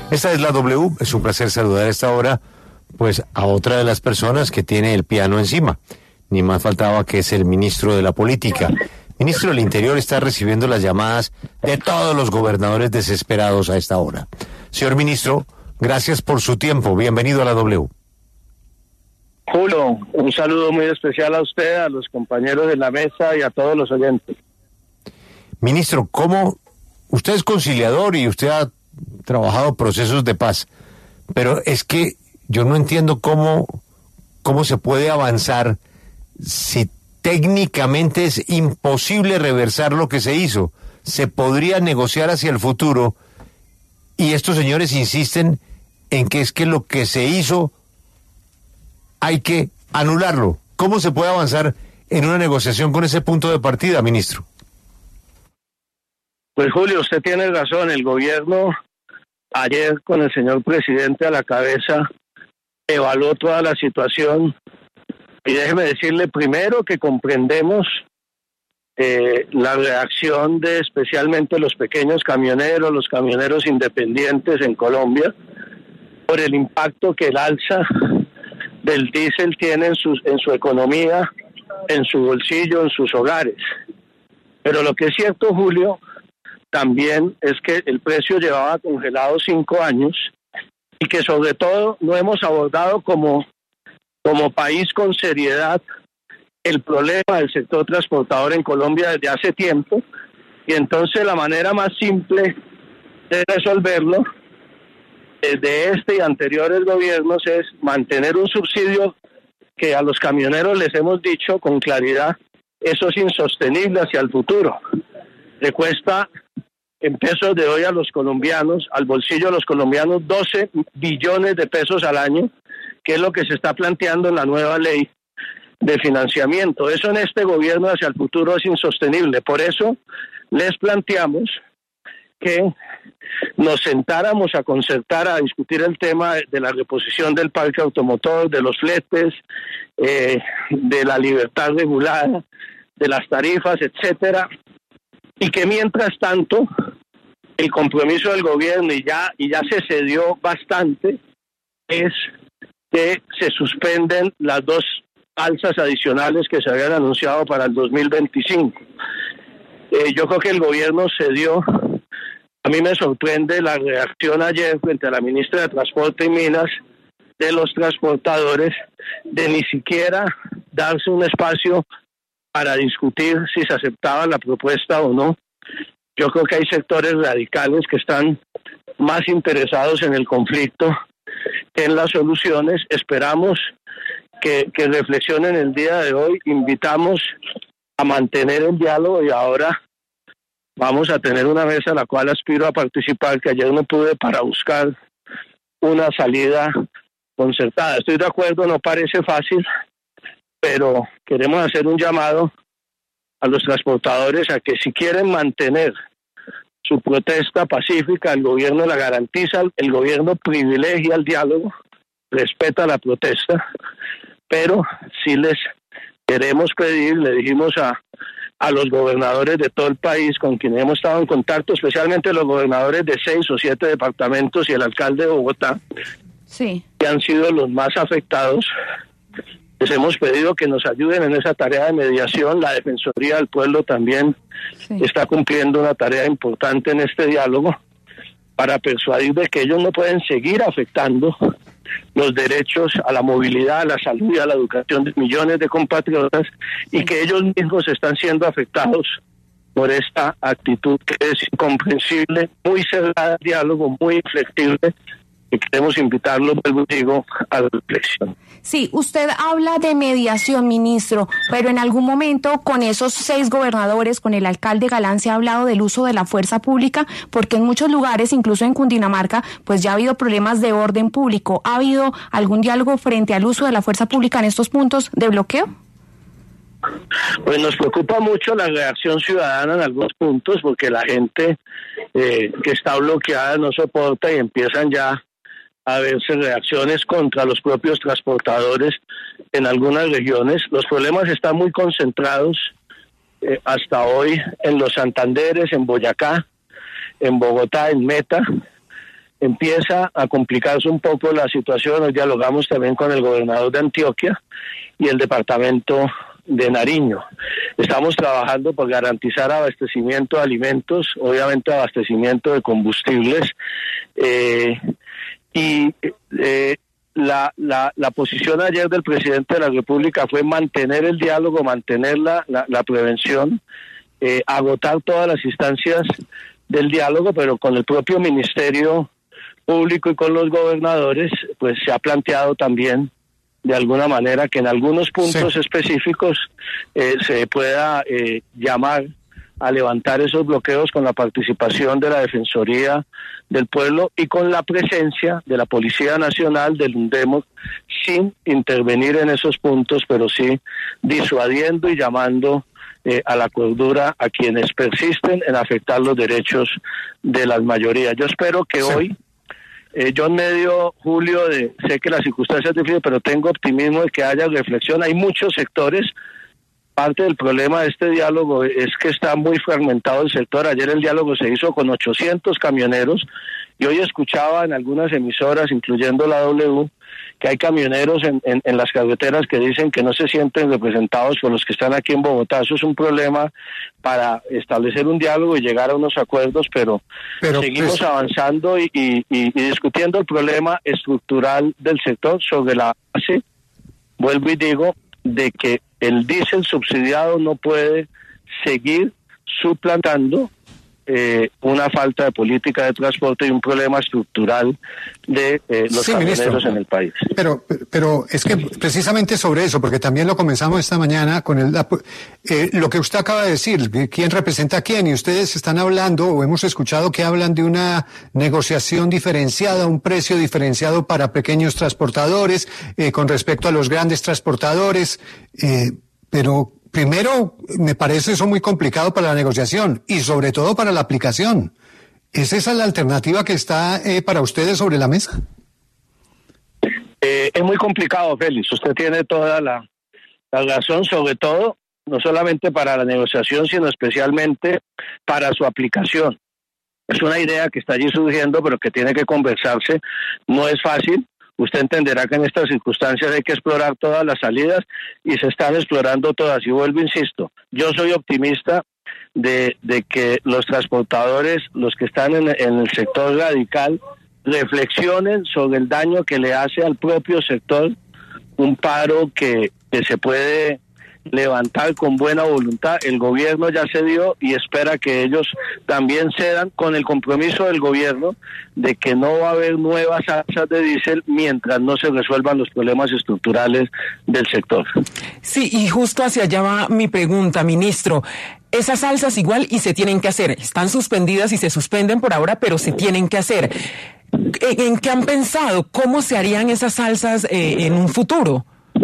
Esta es la W, es un placer saludar a esta hora, pues a otra de las personas que tiene el piano encima. Ni más faltaba que es el ministro de la Política. Ministro del Interior está recibiendo las llamadas de todos los gobernadores desesperados a esta hora. Señor ministro, gracias por su tiempo. Bienvenido a la W. Julio, un saludo muy especial a usted, a los compañeros de la mesa y a todos los oyentes. Ministro, ¿cómo? Usted es conciliador y usted ha trabajado procesos de paz, pero es que yo no entiendo cómo se puede avanzar si técnicamente es imposible reversar lo que se hizo. Se podría negociar hacia el futuro y estos señores insisten en que es que lo que se hizo hay que anularlo. ¿Cómo se puede avanzar en una negociación con ese punto de partida, ministro? Pues Julio, usted tiene razón, el gobierno ayer con el señor presidente a la cabeza evaluó toda la situación y déjeme decirle primero que comprendemos la reacción de especialmente los pequeños camioneros, los camioneros independientes en Colombia por el impacto que el alza del diésel tiene en su economía, en su bolsillo, en sus hogares. Pero lo que es cierto, Julio, también es que el precio llevaba congelado 5 años y que sobre todo no hemos abordado como país con seriedad el problema del sector transportador en Colombia desde hace tiempo, y entonces la manera más simple de resolverlo desde este y anteriores gobiernos es mantener un subsidio que a los camioneros les hemos dicho con claridad, eso es insostenible hacia el futuro. Le cuesta en pesos de hoy a los colombianos, al bolsillo de los colombianos, 12 billones de pesos al año, que es lo que se está planteando en la nueva ley de financiamiento. Eso en este gobierno hacia el futuro es insostenible. Por eso les planteamos que nos sentáramos a concertar, a discutir el tema de la reposición del parque automotor, de los fletes, de la libertad regulada, de las tarifas, etcétera, y que mientras tanto el compromiso del gobierno, y ya se cedió bastante, es que se suspenden las 2 alzas adicionales que se habían anunciado para el 2025. Yo creo que el gobierno cedió. A mí me sorprende la reacción ayer frente a la ministra de Transporte y Minas de los transportadores de ni siquiera darse un espacio para discutir si se aceptaba la propuesta o no. Yo creo que hay sectores radicales que están más interesados en el conflicto que en las soluciones. Esperamos que reflexionen el día de hoy. Invitamos a mantener el diálogo y ahora vamos a tener una mesa a la cual aspiro a participar, que ayer no pude, para buscar una salida concertada. Estoy de acuerdo, no parece fácil, pero queremos hacer un llamado a los transportadores a que si quieren mantener su protesta pacífica, el gobierno la garantiza, el gobierno privilegia el diálogo, respeta la protesta, pero sí les queremos pedir, le dijimos a los gobernadores de todo el país con quienes hemos estado en contacto, especialmente los gobernadores de 6 o 7 departamentos y el alcalde de Bogotá, sí, que han sido los más afectados. Les hemos pedido que nos ayuden en esa tarea de mediación. La Defensoría del Pueblo también está cumpliendo una tarea importante en este diálogo para persuadir de que ellos no pueden seguir afectando los derechos a la movilidad, a la salud y a la educación de millones de compatriotas, y que ellos mismos están siendo afectados por esta actitud que es incomprensible, muy cerrada al diálogo, muy inflexible, y queremos invitarlo, vuelvo y digo, a la reflexión. Sí, usted habla de mediación, ministro, pero en algún momento con esos 6 gobernadores, con el alcalde Galán, se ha hablado del uso de la fuerza pública, porque en muchos lugares, incluso en Cundinamarca, pues ya ha habido problemas de orden público. ¿Ha habido algún diálogo frente al uso de la fuerza pública en estos puntos de bloqueo? Pues nos preocupa mucho la reacción ciudadana en algunos puntos, porque la gente que está bloqueada no soporta y empiezan ya a verse reacciones contra los propios transportadores en algunas regiones. Los problemas están muy concentrados hasta hoy en los Santanderes, en Boyacá, en Bogotá, en Meta, empieza a complicarse un poco la situación. Hoy dialogamos también con el gobernador de Antioquia y el departamento de Nariño. Estamos trabajando por garantizar abastecimiento de alimentos, obviamente abastecimiento de combustibles, la posición ayer del presidente de la República fue mantener el diálogo, mantener la prevención, agotar todas las instancias del diálogo, pero con el propio Ministerio Público y con los gobernadores, pues se ha planteado también de alguna manera que en algunos puntos específicos se pueda llamar a levantar esos bloqueos con la participación de la Defensoría del Pueblo y con la presencia de la Policía Nacional, del UNDEMOC, sin intervenir en esos puntos, pero sí disuadiendo y llamando a la cordura a quienes persisten en afectar los derechos de las mayorías. Yo espero que hoy, yo en medio, Julio, sé que las circunstancias difíciles, pero tengo optimismo de que haya reflexión. Hay muchos sectores. Parte del problema de este diálogo es que está muy fragmentado el sector. Ayer el diálogo se hizo con 800 camioneros y hoy escuchaba en algunas emisoras, incluyendo la W, que hay camioneros en las carreteras que dicen que no se sienten representados por los que están aquí en Bogotá. Eso es un problema para establecer un diálogo y llegar a unos acuerdos, pero seguimos avanzando y discutiendo el problema estructural del sector sobre la base, vuelvo y digo, de que el diésel subsidiado no puede seguir suplantando una falta de política de transporte y un problema estructural de los camioneros en el país. Pero es que precisamente sobre eso, porque también lo comenzamos esta mañana con lo que usted acaba de decir, quién representa a quién, y ustedes están hablando, o hemos escuchado que hablan de una negociación diferenciada, un precio diferenciado para pequeños transportadores, con respecto a los grandes transportadores, pero primero, me parece eso muy complicado para la negociación y sobre todo para la aplicación. ¿Es esa la alternativa que está para ustedes sobre la mesa? Es muy complicado, Félix. Usted tiene toda la razón, sobre todo, no solamente para la negociación, sino especialmente para su aplicación. Es una idea que está allí surgiendo, pero que tiene que conversarse. No es fácil. Usted entenderá que en estas circunstancias hay que explorar todas las salidas y se están explorando todas. Y vuelvo, insisto, yo soy optimista de que los transportadores, los que están en el sector radical, reflexionen sobre el daño que le hace al propio sector un paro que se puede levantar con buena voluntad. El gobierno ya cedió y espera que ellos también cedan, con el compromiso del gobierno de que no va a haber nuevas alzas de diésel mientras no se resuelvan los problemas estructurales del sector. Sí, y justo hacia allá va mi pregunta, ministro. Esas alzas igual y se tienen que hacer. Están suspendidas y se suspenden por ahora, pero se tienen que hacer. ¿En qué han pensado? ¿Cómo se harían esas alzas en un futuro?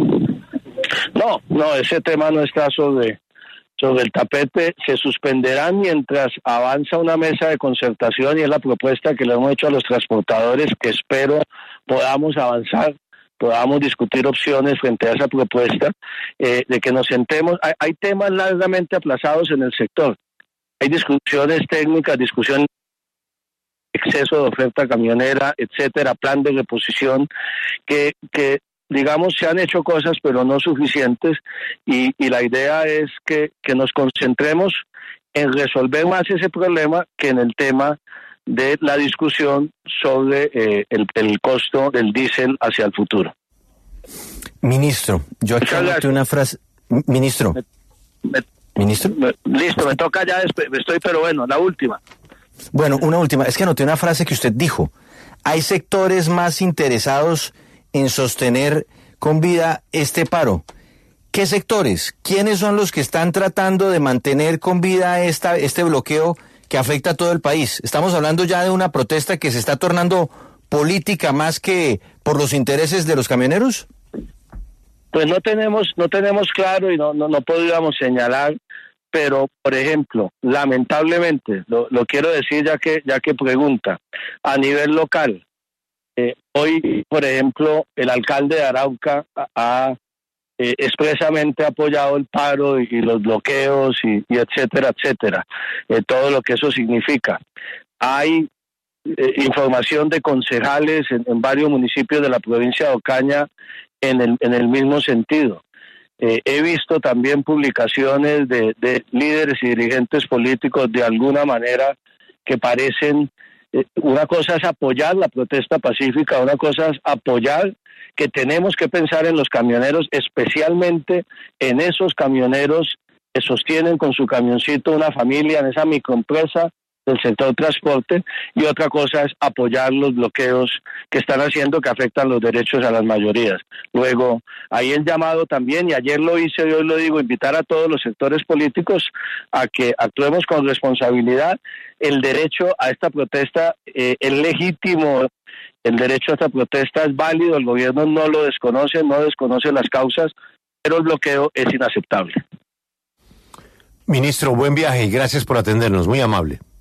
No, ese tema no está sobre el tapete. Se suspenderán mientras avanza una mesa de concertación y es la propuesta que le hemos hecho a los transportadores, que espero podamos avanzar, podamos discutir opciones frente a esa propuesta, de que nos sentemos. Hay temas largamente aplazados en el sector. Hay discusiones técnicas, discusión exceso de oferta camionera, etcétera, plan de reposición, que digamos, se han hecho cosas, pero no suficientes, y la idea es que nos concentremos en resolver más ese problema que en el tema de la discusión sobre el costo del diésel hacia el futuro. Ministro, yo aquí anoté una frase. Ministro. ¿Ministro? Listo, me toca ya, estoy, pero bueno, la última. Bueno, una última. Es que anoté una frase que usted dijo. Hay sectores más interesados en sostener con vida este paro. ¿Qué sectores? ¿Quiénes son los que están tratando de mantener con vida este bloqueo que afecta a todo el país? Estamos hablando ya de una protesta que se está tornando política más que por los intereses de los camioneros. Pues no tenemos claro y no podríamos señalar, pero por ejemplo, lamentablemente, lo quiero decir ya que pregunta, a nivel local, hoy, por ejemplo, el alcalde de Arauca ha expresamente apoyado el paro y los bloqueos y etcétera, todo lo que eso significa. Hay información de concejales en varios municipios de la provincia de Ocaña en el mismo sentido. He visto también publicaciones de líderes y dirigentes políticos de alguna manera que parecen, una cosa es apoyar la protesta pacífica, una cosa es apoyar que tenemos que pensar en los camioneros, especialmente en esos camioneros que sostienen con su camioncito una familia en esa microempresa del sector transporte, y otra cosa es apoyar los bloqueos que están haciendo que afectan los derechos a las mayorías. Luego, ahí el llamado también, y ayer lo hice y hoy lo digo, invitar a todos los sectores políticos a que actuemos con responsabilidad. El derecho a esta protesta es legítimo, el derecho a esta protesta es válido, el gobierno no lo desconoce, no desconoce las causas, pero el bloqueo es inaceptable. Ministro, buen viaje y gracias por atendernos, muy amable.